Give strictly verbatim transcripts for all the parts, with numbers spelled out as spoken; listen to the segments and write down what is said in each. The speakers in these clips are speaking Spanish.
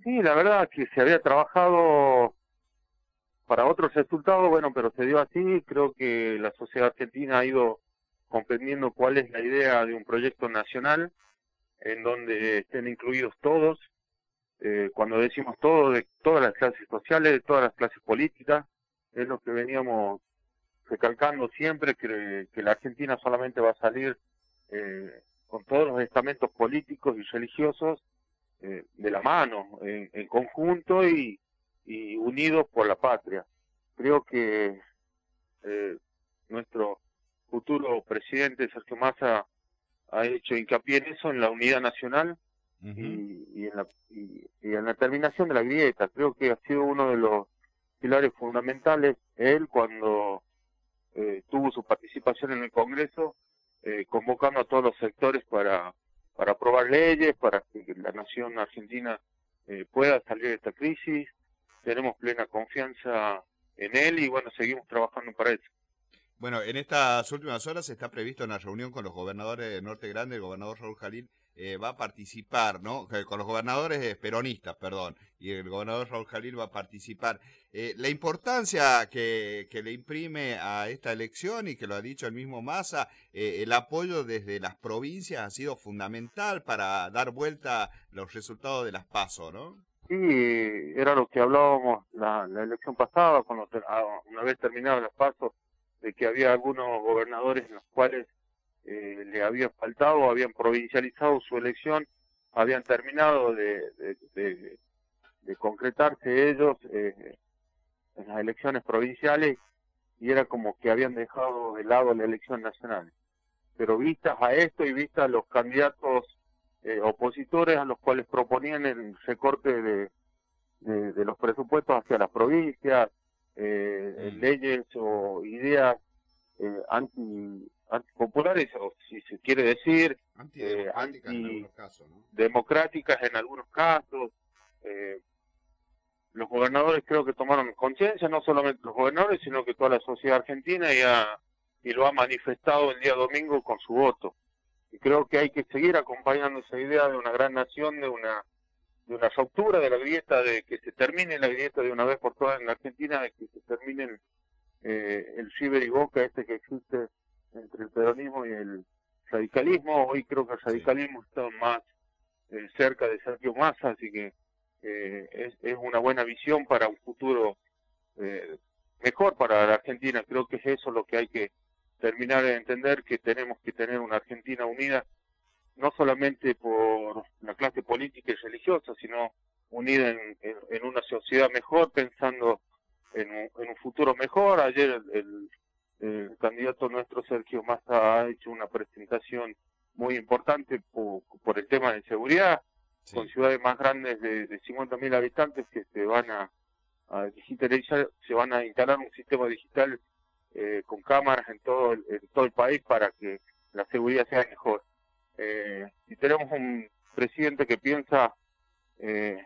Sí, la verdad que se había trabajado para otros resultados, bueno, pero se dio así. Creo que la sociedad argentina ha ido comprendiendo cuál es la idea de un proyecto nacional en donde estén incluidos todos. Eh, cuando decimos todo, de todas las clases sociales, de todas las clases políticas, es lo que veníamos recalcando siempre, que, que la Argentina solamente va a salir eh, con todos los estamentos políticos y religiosos eh, de la mano, en, en conjunto y, y unidos por la patria. Creo que eh, nuestro futuro presidente Sergio Massa ha hecho hincapié en eso, en la unidad nacional. Uh-huh. y, y, en la, y, y en la terminación de la grieta. Creo que ha sido uno de los pilares fundamentales él cuando eh, tuvo su participación en el Congreso, eh, convocando a todos los sectores para, para aprobar leyes, para que la nación argentina eh, pueda salir de esta crisis. Tenemos plena confianza en él y bueno, seguimos trabajando para eso. Bueno, en estas últimas horas está previsto una reunión con los gobernadores de Norte Grande. El gobernador Raúl Jalil eh, va a participar, ¿no? Con los gobernadores peronistas, perdón, y el gobernador Raúl Jalil va a participar. Eh, la importancia que, que le imprime a esta elección, y que lo ha dicho el mismo Massa, eh, el apoyo desde las provincias ha sido fundamental para dar vuelta los resultados de las PASO, ¿no? Sí, era lo que hablábamos la, la elección pasada, cuando te, una vez terminadas las PASO, de que había algunos gobernadores en los cuales eh, le había faltado, habían provincializado su elección, habían terminado de, de, de, de concretarse ellos eh, en las elecciones provinciales y era como que habían dejado de lado la elección nacional. Pero vistas a esto y vistas a los candidatos eh, opositores a los cuales proponían el recorte de, de, de los presupuestos hacia las provincias, eh, mm. leyes o ideas eh, anti antipopulares, o si se quiere decir, antidemocráticas eh, anti en algunos casos, ¿no? democráticas en algunos casos. Eh, los gobernadores creo que tomaron conciencia, no solamente los gobernadores, sino que toda la sociedad argentina y, ha, y lo ha manifestado el día domingo con su voto. Y creo que hay que seguir acompañando esa idea de una gran nación, de una de una ruptura de la grieta, de que se termine la grieta de una vez por todas en la Argentina, de que se termine eh, el River y Boca este que existe entre el peronismo y el radicalismo. Hoy creo que el radicalismo sí. está más eh, cerca de Sergio Massa, así que eh, es, es una buena visión para un futuro eh, mejor para la Argentina. Creo que es eso lo que hay que terminar de entender, que tenemos que tener una Argentina unida, no solamente por la clase política y religiosa, sino unida en, en, en una sociedad mejor, pensando en un, en un futuro mejor. Ayer el, el, el candidato nuestro, Sergio Massa, ha hecho una presentación muy importante por, por el tema de seguridad, sí. con ciudades más grandes de, de cincuenta mil habitantes que se van a, a digitalizar, se van a instalar un sistema digital eh, con cámaras en todo, el, en todo el país para que la seguridad sea mejor. Eh, y tenemos un presidente que piensa, eh,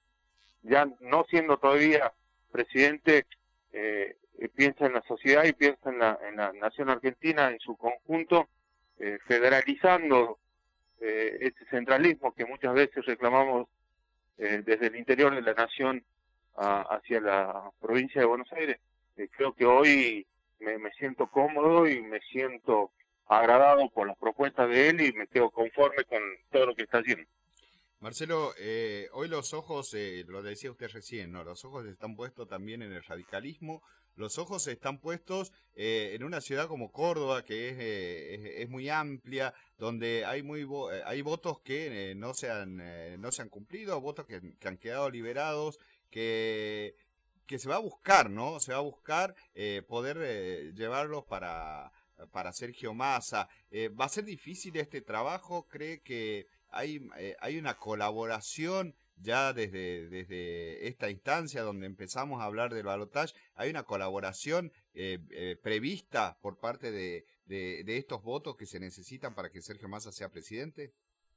ya no siendo todavía presidente, eh, piensa en la sociedad y piensa en la, en la nación argentina en su conjunto, eh, federalizando eh, este centralismo que muchas veces reclamamos eh, desde el interior de la nación a, hacia la provincia de Buenos Aires. Eh, creo que hoy me, me siento cómodo y me siento agradado por las propuestas de él y me quedo conforme con todo lo que está haciendo. Marcelo, eh, hoy los ojos, eh, lo decía usted recién, ¿no? Los ojos están puestos también en el radicalismo, los ojos están puestos eh, en una ciudad como Córdoba, que es, eh, es, es muy amplia, donde hay muy vo hay votos que eh, no, se han, eh, no se han cumplido, votos que, que han quedado liberados, que, que se va a buscar, ¿no? Se va a buscar eh, poder eh, llevarlos para... para Sergio Massa. Eh, ¿Va a ser difícil este trabajo? ¿Cree que hay, eh, hay una colaboración ya desde, desde esta instancia donde empezamos a hablar del balotaje? ¿Hay una colaboración eh, eh, prevista por parte de, de, de estos votos que se necesitan para que Sergio Massa sea presidente?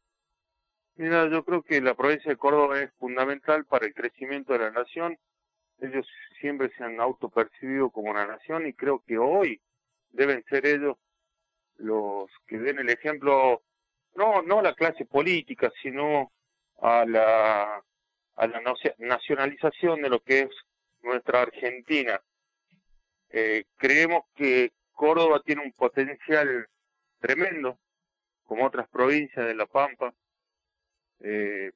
Mira, yo creo que la provincia de Córdoba es fundamental para el crecimiento de la nación. Ellos siempre se han autopercibido como una nación y creo que hoy deben ser ellos los que den el ejemplo, no no a la clase política, sino a la a la nacionalización de lo que es nuestra Argentina. Eh, creemos que Córdoba tiene un potencial tremendo, como otras provincias de La Pampa. Eh,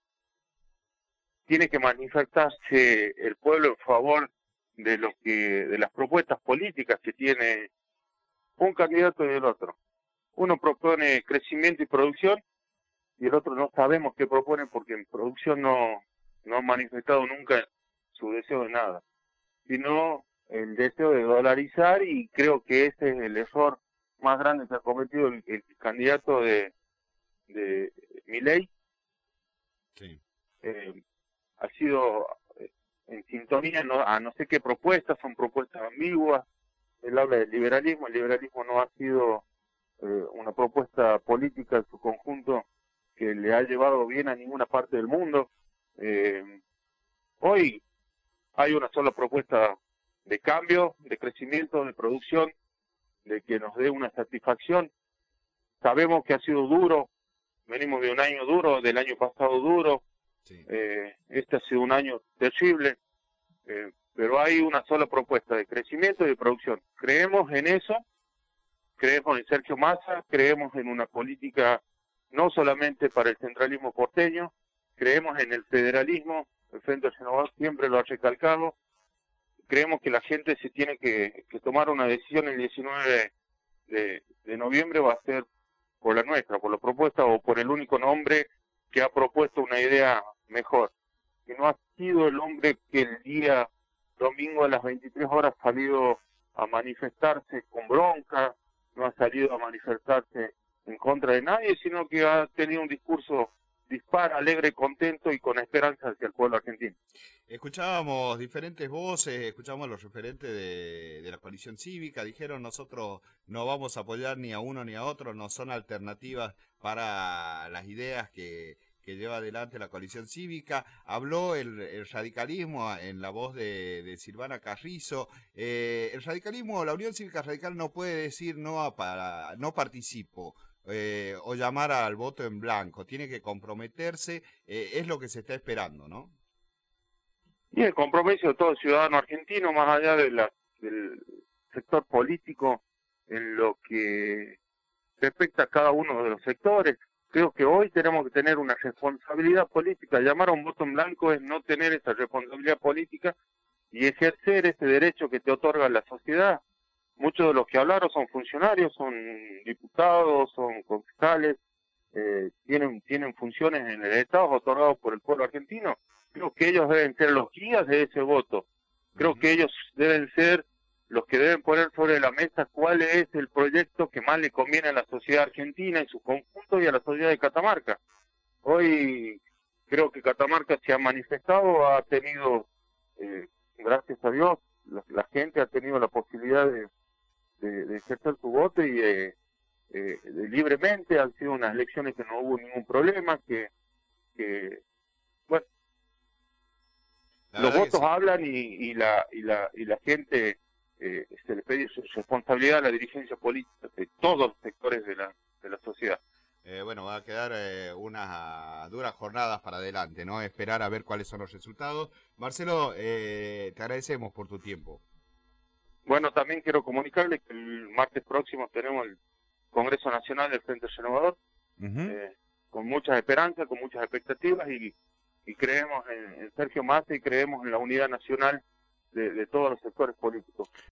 tiene que manifestarse el pueblo en favor de lo que, de las propuestas políticas que tiene un candidato y el otro. Uno propone crecimiento y producción y el otro no sabemos qué propone porque en producción no, no ha manifestado nunca su deseo de nada, sino el deseo de dolarizar, y creo que ese es el error más grande que ha cometido el, el candidato de, de Milei. Sí. Eh, ha sido en sintonía no, a no sé qué propuestas, son propuestas ambiguas. Él habla del liberalismo, el liberalismo no ha sido eh, una propuesta política en su conjunto que le ha llevado bien a ninguna parte del mundo. Eh, hoy hay una sola propuesta de cambio, de crecimiento, de producción, de que nos dé una satisfacción. Sabemos que ha sido duro, venimos de un año duro, del año pasado duro, sí. eh, este ha sido un año terrible, eh, pero hay una sola propuesta de crecimiento y de producción. Creemos en eso, creemos en Sergio Massa, creemos en una política no solamente para el centralismo porteño, creemos en el federalismo, el Frente Renovador siempre lo ha recalcado. Creemos que la gente se tiene que, que tomar una decisión el diecinueve de, de noviembre, va a ser por la nuestra, por la propuesta o por el único nombre que ha propuesto una idea mejor. Que no ha sido el hombre que el día domingo a las veintitrés horas ha salido a manifestarse con bronca, no ha salido a manifestarse en contra de nadie, sino que ha tenido un discurso dispar, alegre, contento y con esperanza hacia el pueblo argentino. Escuchábamos diferentes voces, escuchábamos a los referentes de, de la coalición cívica, dijeron nosotros no vamos a apoyar ni a uno ni a otro, no son alternativas para las ideas que, que lleva adelante la coalición cívica. Habló el, el radicalismo en la voz de, de Silvana Carrizo. Eh, el radicalismo, la Unión Cívica Radical no puede decir no, a para, no participo. Eh, o llamar al voto en blanco, tiene que comprometerse, eh, es lo que se está esperando, ¿no? Y el compromiso de todo ciudadano argentino, más allá de la, del sector político, en lo que respecta a cada uno de los sectores. Creo que hoy tenemos que tener una responsabilidad política. Llamar a un voto en blanco es no tener esa responsabilidad política y ejercer ese derecho que te otorga la sociedad. Muchos de los que hablaron son funcionarios, son diputados, son concejales, eh, tienen, tienen funciones en el Estado otorgados por el pueblo argentino. Creo que ellos deben ser los guías de ese voto. Creo uh-huh. que ellos deben ser los que deben poner sobre la mesa cuál es el proyecto que más le conviene a la sociedad argentina en su conjunto y a la sociedad de Catamarca. Hoy creo que Catamarca se ha manifestado, ha tenido, eh, gracias a Dios, la, la gente ha tenido la posibilidad de, de, de ejercer su voto y eh, eh, de, libremente. Han sido unas elecciones que no hubo ningún problema, que, que bueno, los votos sí. hablan y, y, la, y, la, y la gente eh, se le pide su responsabilidad a la dirigencia política de todos los sectores de la, de la sociedad. Eh, bueno, va a quedar eh, unas duras jornadas para adelante, ¿no? Esperar a ver cuáles son los resultados. Marcelo, eh, te agradecemos por tu tiempo. Bueno, también quiero comunicarle que el martes próximo tenemos el Congreso Nacional del Frente Renovador, uh-huh. eh, con muchas esperanzas, con muchas expectativas, y, y creemos en, en Sergio Massa y creemos en la unidad nacional de, de todos los sectores políticos.